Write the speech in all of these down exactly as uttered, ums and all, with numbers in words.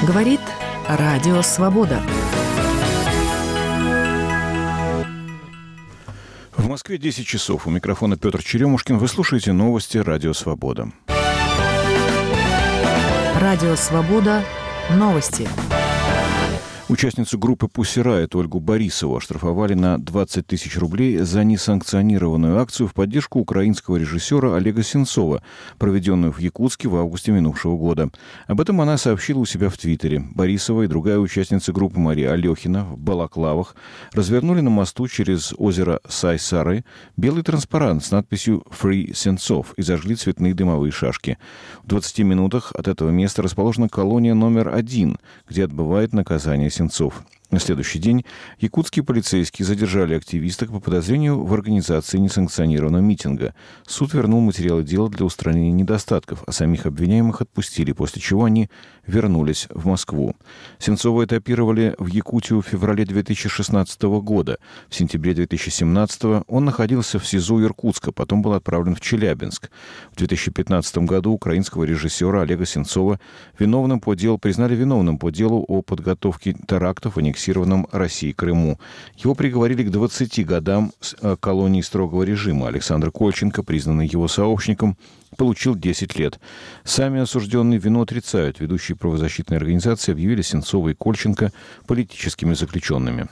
Говорит Радио Свобода. В Москве десять часов. У микрофона Петр Черемушкин. Вы слушаете новости Радио Свобода. Радио Свобода. Новости. Участницу группы Pussy Riot Ольгу Борисову оштрафовали на двадцать тысяч рублей за несанкционированную акцию в поддержку украинского режиссера Олега Сенцова, проведенную в Якутске в августе минувшего года. Об этом она сообщила у себя в Твиттере. Борисова и другая участница группы Мария Алехина в балаклавах развернули на мосту через озеро Сайсары белый транспарант с надписью «Free Сенцов» и зажгли цветные дымовые шашки. В двадцати минутах от этого места расположена колония номер один, где отбывает наказание Сенцов. На следующий день якутские полицейские задержали активисток по подозрению в организации несанкционированного митинга. Суд вернул материалы дела для устранения недостатков, а самих обвиняемых отпустили, после чего они вернулись в Москву. Сенцова этапировали в Якутию в феврале две тысячи шестнадцатого года. В сентябре две тысячи семнадцатого он находился в СИЗО Иркутска, потом был отправлен в Челябинск. В две тысячи пятнадцатом году украинского режиссера Олега Сенцова виновным по делу, признали виновным по делу о подготовке терактов в аннексированном Россией Крыму. Его приговорили к двадцати годам колонии строгого режима. Александр Кольченко, признанный его сообщником, получил десять лет. Сами осужденные вину отрицают. Ведущие правозащитные организации объявили Сенцова и Кольченко политическими заключенными.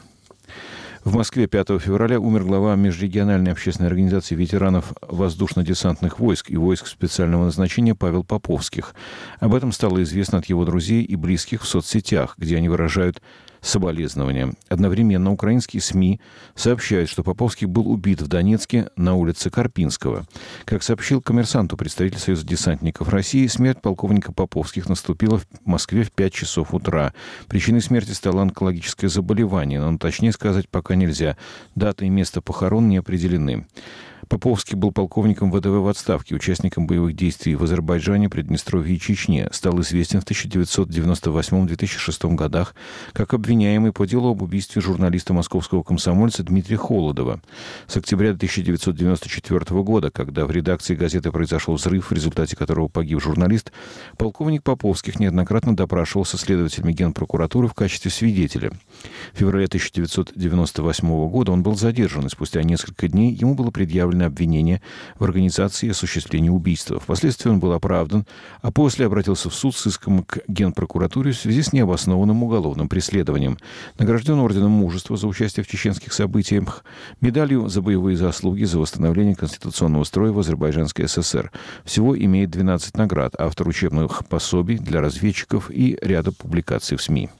В Москве пятого февраля умер глава межрегиональной общественной организации ветеранов воздушно-десантных войск и войск специального назначения Павел Поповских. Об этом стало известно от его друзей и близких в соцсетях, где они выражают соболезнования. Одновременно украинские СМИ сообщают, что Поповский был убит в Донецке на улице Карпинского. Как сообщил «Коммерсанту» представитель Союза десантников России, смерть полковника Поповских наступила в Москве в пять часов утра. Причиной смерти стало онкологическое заболевание, но точнее сказать пока нельзя. Дата и место похорон не определены. Поповский был полковником ВДВ в отставке, участником боевых действий в Азербайджане, Приднестровье и Чечне. Стал известен в тысяча девятьсот девяносто восьмом — две тысячи шестом годах как обвиняемый по делу об убийстве журналиста московского комсомольца Дмитрия Холодова. С октября тысяча девятьсот девяносто четвёртого года, когда в редакции газеты произошел взрыв, в результате которого погиб журналист, полковник Поповских неоднократно допрашивался следователями Генпрокуратуры в качестве свидетеля. В феврале тысяча девятьсот девяносто восьмого года он был задержан, и спустя несколько дней ему было предъявлено обвинение в организации и осуществлении убийства. Впоследствии он был оправдан, а после обратился в суд с иском к Генпрокуратуре в связи с необоснованным уголовным преследованием. Награжден орденом Мужества за участие в чеченских событиях, медалью за боевые заслуги за восстановление конституционного строя в Азербайджанской ССР. Всего имеет двенадцать наград, автор учебных пособий для разведчиков и ряда публикаций в СМИ.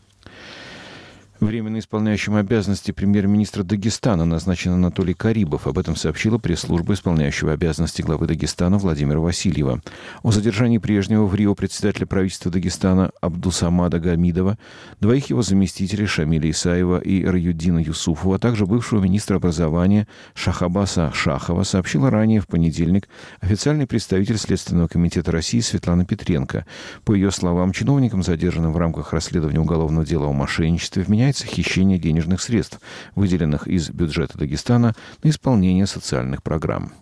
Временно исполняющим обязанности премьер-министра Дагестана назначен Анатолий Карибов. Об этом сообщила пресс-служба исполняющего обязанности главы Дагестана Владимира Васильева. О задержании прежнего в Рио председателя правительства Дагестана Абдусамада Гамидова, двоих его заместителей Шамиля Исаева и Раюддина Юсуфова, а также бывшего министра образования Шахабаса Шахова сообщила ранее в понедельник официальный представитель Следственного комитета России Светлана Петренко. По ее словам, чиновникам, задержанным в рамках расследования уголовного дела о мошенничестве, вменяется хищение денежных средств, выделенных из бюджета Дагестана на исполнение социальных программ.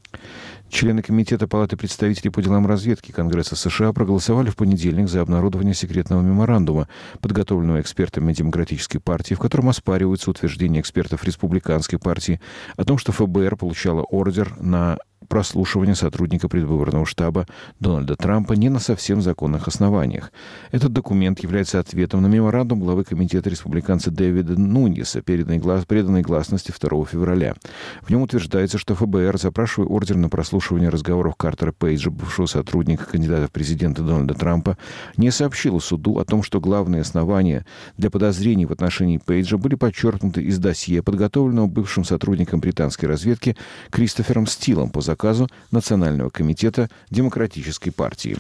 Члены Комитета Палаты представителей по делам разведки Конгресса США проголосовали в понедельник за обнародование секретного меморандума, подготовленного экспертами Демократической партии, в котором оспариваются утверждения экспертов Республиканской партии о том, что ФБР получало ордер на прослушивание сотрудника предвыборного штаба Дональда Трампа не на совсем законных основаниях. Этот документ является ответом на меморандум главы комитета республиканца Дэвида Нуньеса, переданный, глас, преданный гласности второго февраля. В нем утверждается, что ФБР, запрашивая ордер на прослушивание разговоров Картера Пейджа, бывшего сотрудника кандидата в президенты Дональда Трампа, не сообщила суду о том, что главные основания для подозрений в отношении Пейджа были подчеркнуты из досье, подготовленного бывшим сотрудником британской разведки Кристофером Стилом по заказу Национального комитета Демократической партии.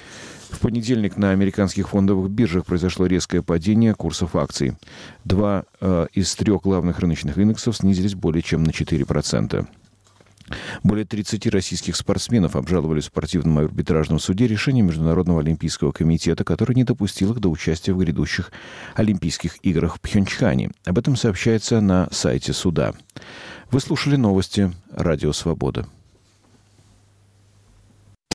В понедельник на американских фондовых биржах произошло резкое падение курсов акций. Два э, из трех главных рыночных индексов снизились более чем на четыре процента. Более тридцати российских спортсменов обжаловали в спортивном арбитражном суде решение Международного олимпийского комитета, который не допустил их до участия в грядущих Олимпийских играх в Пхенчхане. Об этом сообщается на сайте суда. Вы слушали новости Радио Свобода.